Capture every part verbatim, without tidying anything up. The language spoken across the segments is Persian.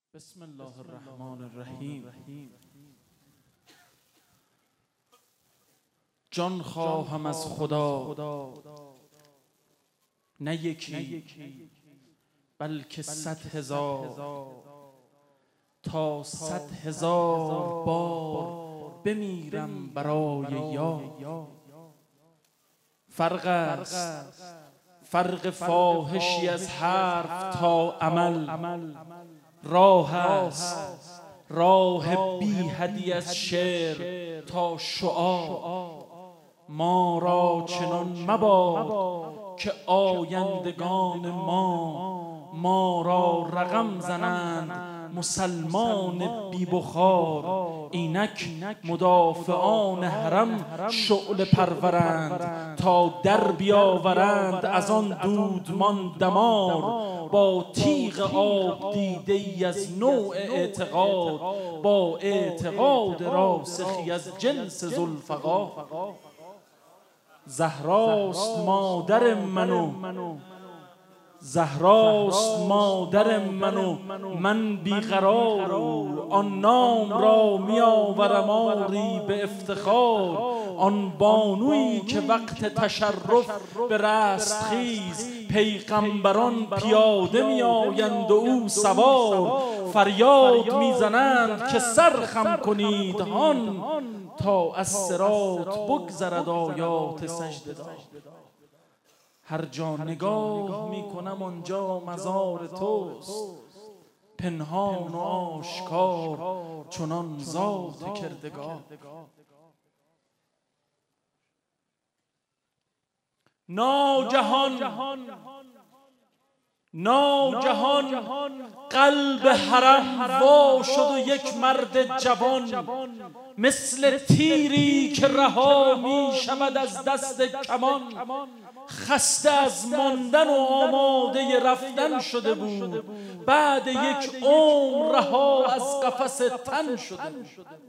بسم الله الرحمن الرحیم. جان خواهم از خدا نه یکی بلکه صد هزار، تا صد هزار بار بمیرم برای یار. فرق است فرق فاحشی از حرف تا عمل، راه است راه بی حدی از شعر تا شعار. ما را چنان مباد که آیندگان ما ما را رقم زنند مسلمان بی بخار. اینک مدافعان حرم شعله پرورند تا در بیاورند از آن دودمان دمار. با تیغ آب دیده ای از نوع اعتقاد، با اعتقاد راسخی از جنس ذوالفقار. زهراست مادر منو زهراست مادر منو من بیقرار، آن نام را می آورم آری به افتخار. آن بانویی که وقت تشرف به رستخیز پیغمبران پیاده می آیند و او سوار. فریاد می زنند که سر خم کنید هان، تا از صراط بگذرد آیات سجده‌دار. هر جا نگاه می کنم آنجا مزار توست، پنهان و آشکار چنان ذات کردگار. ناگهان ناگهان قلب حرم وا شد و یک مرد جوان، مثل تیری که رها می شود از دست کمان. خسته از ماندن و آماده رفتن شده بود، بعد یک عمر رها از قفس تن شده بود.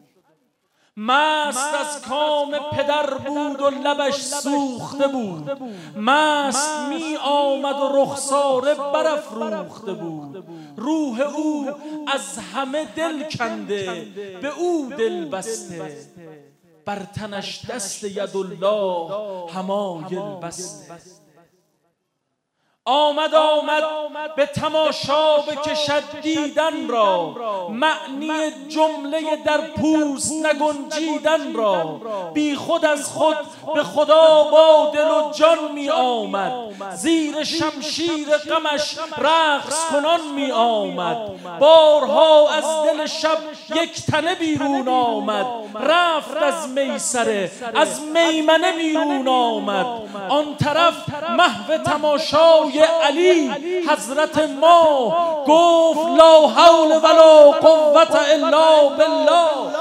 مست از کام پدر بود و لبش سوخته بود، مست می آمد و رخساره برافروخته بود. روح او از همه دل کنده به او دل بسته، بر تنش دست یدالله حمایل بسته. آمد آمد به تماشا بکشد دیدن را، معنی جمله در پوست نگنجیدن را. بی خود از خود به خدا با دل و جان می آمد، زیر شمشیر غمش رقص کنان می آمد. بارها از دل شب یک تنه بیرون آمد، رفت از میسره از میمنه بیرون آمد. آن طرف محو تماشای علی حضرت ما گفت لا حول ولا قوة الا بالله.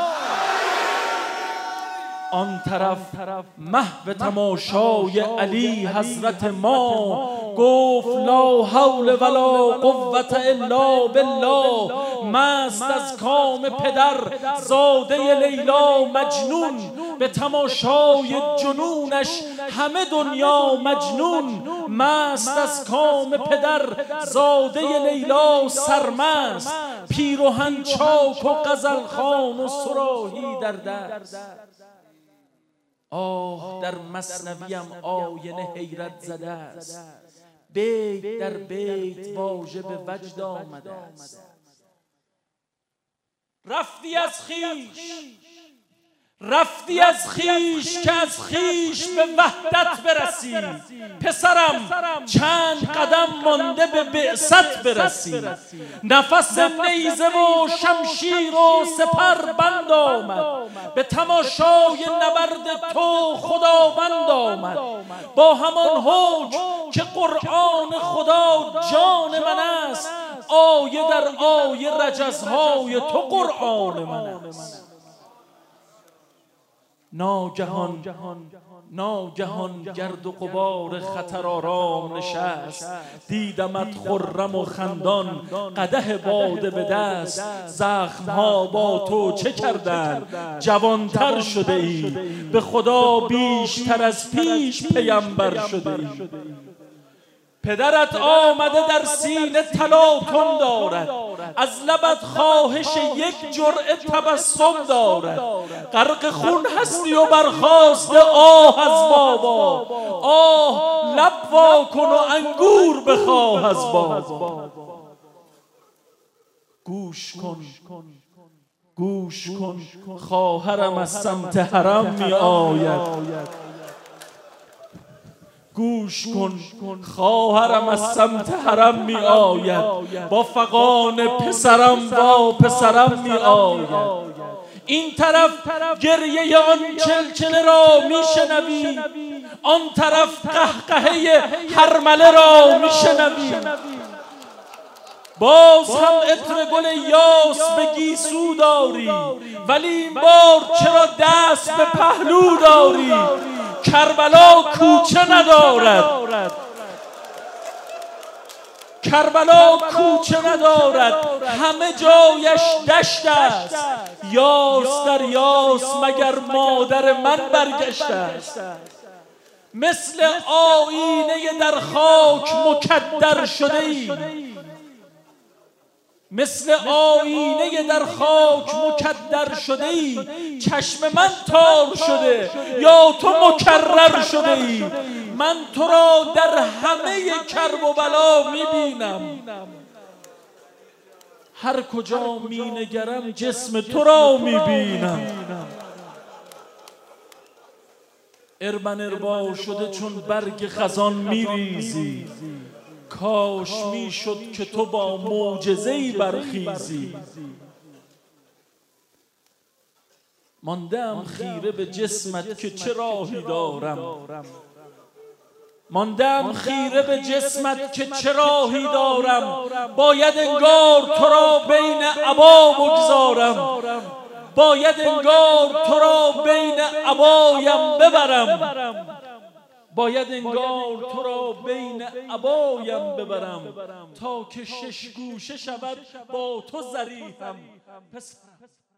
آن طرف محو تماشای علی حضرت ما گفت لا حول ولا قوة الا بالله. مست از کام پدر زاده لیلا مجنون، به تماشای جنونش همه دنیا مجنون. مست از کام پدر زاده لیلا سرمست، پیرهن چاک و غزل خوان و صراحی در دست. آه در مثنویم آینه حیرت زده است، بیت در بیت واژه به وجد آمده است. رفتی از خیش رفتی از خیش که از خیش به وحدت برسی. پسرم چند قدم مانده به بعثت برسی. نفس نیزه و شمشیر و سپر بند آمد، به تماشای نبرد تو خداوند آمد. با همان حکم که قرآن خدا جان من است، آیه در آیه رجزهای تو قرآن من است. ناگهان ناگهان گرد و غبار خطر آرام نشست. دیدمت خرم و خندان قدح باده به دست. زخمها با تو چه کردند؟ جوانتر شده ای، به خدا بیشتر از پیش پیامبر شده ای. پدرت آمده در سینه تلاطم دارد، از لبت خواهش یک جرعه تبسم دارد. غرق خون هستی و برخاسته آه از بابا، آه لب وا کن و انگور بخواه از بابا. گوش کن گوش کن خواهرم از سمت حرم می آید. گوش کن خواهرم از سمت حرم می آید، با فغان پسرم با پسرم می آید. این طرف گریه آن چلچله را می شنوی، آن طرف قهقهه هرمله را می شنوی. باز هم عطر گل یاس به گیسو داری، ولی این بار چرا دست به پهلو داری؟ کربلا کوچه ندارد، کربلا کوچه ندارد، همه جایش دشت است. یاس در یاس مگر مادر من برگشته است؟ مثل آینه در خاک مکدر شده ای، مثل آینه در خاک مکدر شده ای. چشم من تار شده یا تو مکرر شده ای؟ من تو را در همه کرب و بلا میبینم، هر کجا مینگرم جسم تو را میبینم. اربن اربا شده چون برگ خزان میریزی، کاش میشد که تو با معجزه‌ای برخیزی. ماندم خیره به جسمت که چه راهی دارم، ماندم خیره به جسمت که چه راهی دارم. باید انگار تو را بین عبا بگذارم، باید انگار تو را بین عبایم ببرم، باید انگار تو را بین عبایم ببرم، تا که شش گوشه شود با تو ضریحم پسرم.